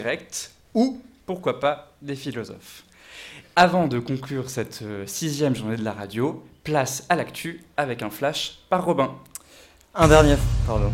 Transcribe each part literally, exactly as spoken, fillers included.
directs ou, pourquoi pas, des philosophes. Avant de conclure cette euh, sixième journée de la radio, place à l'actu avec un flash par Robin. Un dernier, pardon.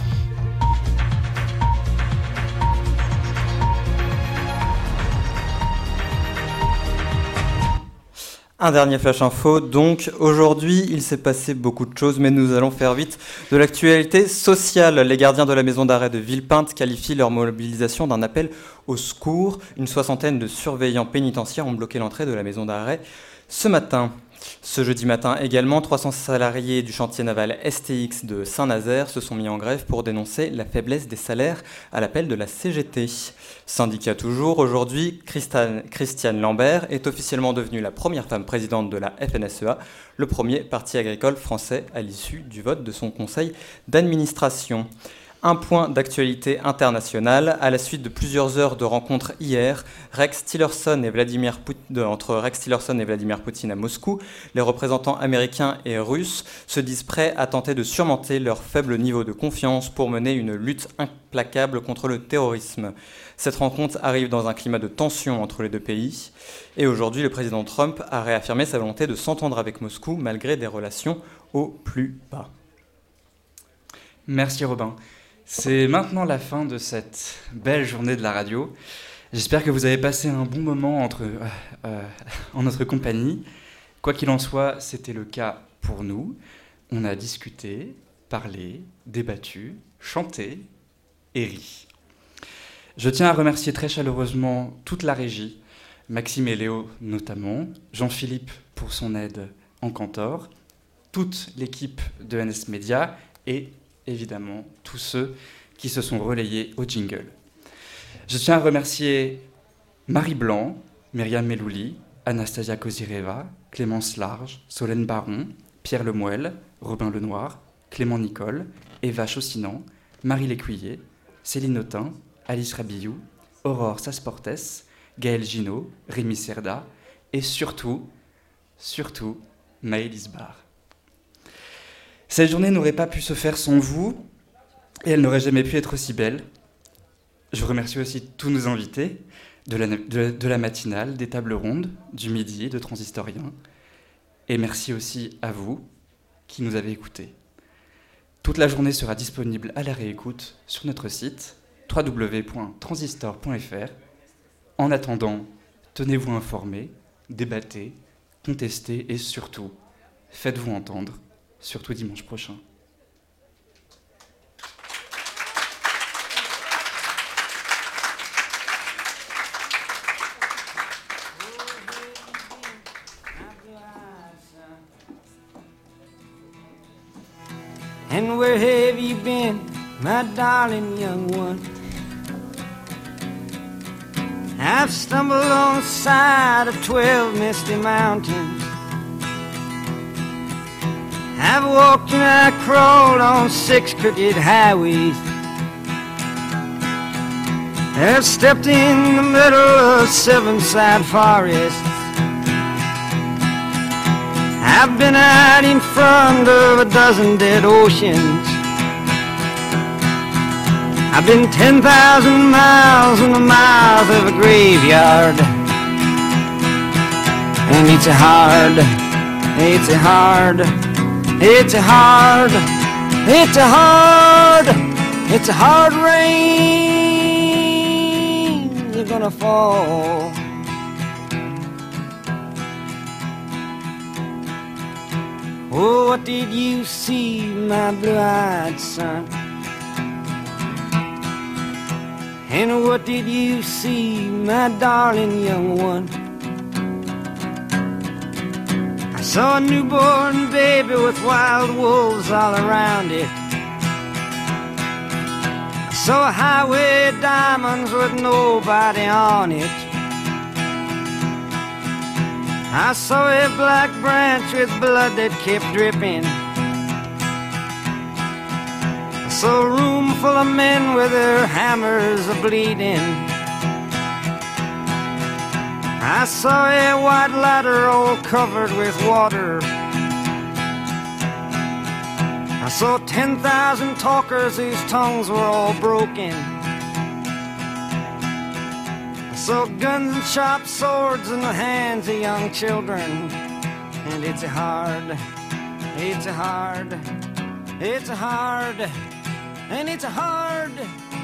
Un dernier flash info, donc aujourd'hui il s'est passé beaucoup de choses mais nous allons faire vite. De l'actualité sociale, les gardiens de la maison d'arrêt de Villepinte qualifient leur mobilisation d'un appel au secours. Une soixantaine de surveillants pénitentiaires ont bloqué l'entrée de la maison d'arrêt ce matin. Ce jeudi matin également, trois cents salariés du chantier naval S T X de Saint-Nazaire se sont mis en grève pour dénoncer la faiblesse des salaires à l'appel de la C G T. Syndicat toujours, aujourd'hui, Christiane, Christiane Lambert est officiellement devenue la première femme présidente de la F N S E A, le premier parti agricole français à l'issue du vote de son conseil d'administration. Un point d'actualité internationale. À la suite de plusieurs heures de rencontres hier, Rex Tillerson et Vladimir Poutine, entre Rex Tillerson et Vladimir Poutine à Moscou, les représentants américains et russes se disent prêts à tenter de surmonter leur faible niveau de confiance pour mener une lutte implacable contre le terrorisme. Cette rencontre arrive dans un climat de tension entre les deux pays. Et aujourd'hui, le président Trump a réaffirmé sa volonté de s'entendre avec Moscou malgré des relations au plus bas. Merci Robin. C'est maintenant la fin de cette belle journée de la radio. J'espère que vous avez passé un bon moment entre, euh, euh, en notre compagnie. Quoi qu'il en soit, c'était le cas pour nous. On a discuté, parlé, débattu, chanté et ri. Je tiens à remercier très chaleureusement toute la régie, Maxime et Léo notamment, Jean-Philippe pour son aide en cantor, toute l'équipe de N S Média et évidemment tous ceux qui se sont relayés au jingle. Je tiens à remercier Marie Blanc, Myriam Melouli, Anastasia Kozireva, Clémence Large, Solène Baron, Pierre Lemoelle, Robin Lenoir, Clément Nicole, Eva Chaussinan, Marie Lécuyer, Céline Autain, Alice Rabillou, Aurore Sasportes, Gaël Ginaud, Rémi Cerda et surtout, surtout, Maëlys Barr. Cette journée n'aurait pas pu se faire sans vous, et elle n'aurait jamais pu être aussi belle. Je remercie aussi tous nos invités de la, de, de la matinale, des tables rondes, du midi, de Transistoriens. Et merci aussi à vous qui nous avez écoutés. Toute la journée sera disponible à la réécoute sur notre site w w w point transistor point f r. En attendant, tenez-vous informés, débattez, contestez et surtout, faites-vous entendre. Surtout dimanche prochain. And where have you been, my darling young one? I've stumbled on the side of twelve misty mountains. I've walked and I crawled on six crooked highways. I've stepped in the middle of seven sad forests. I've been out in front of a dozen dead oceans. I've been ten thousand miles in the mouth of a graveyard. And it's a hard, it's a hard, it's a hard, it's a hard, it's a hard rain. They're gonna fall. Oh, what did you see, my blue-eyed son? And what did you see, my darling young one? I saw a newborn baby with wild wolves all around it. I saw a highway of diamonds with nobody on it. I saw a black branch with blood that kept dripping. I saw a room full of men with their hammers a-bleeding. I saw a white ladder all covered with water. I saw ten thousand talkers whose tongues were all broken. So guns and sharp swords in the hands of young children. And it's a hard, it's a hard, it's a hard, and it's a hard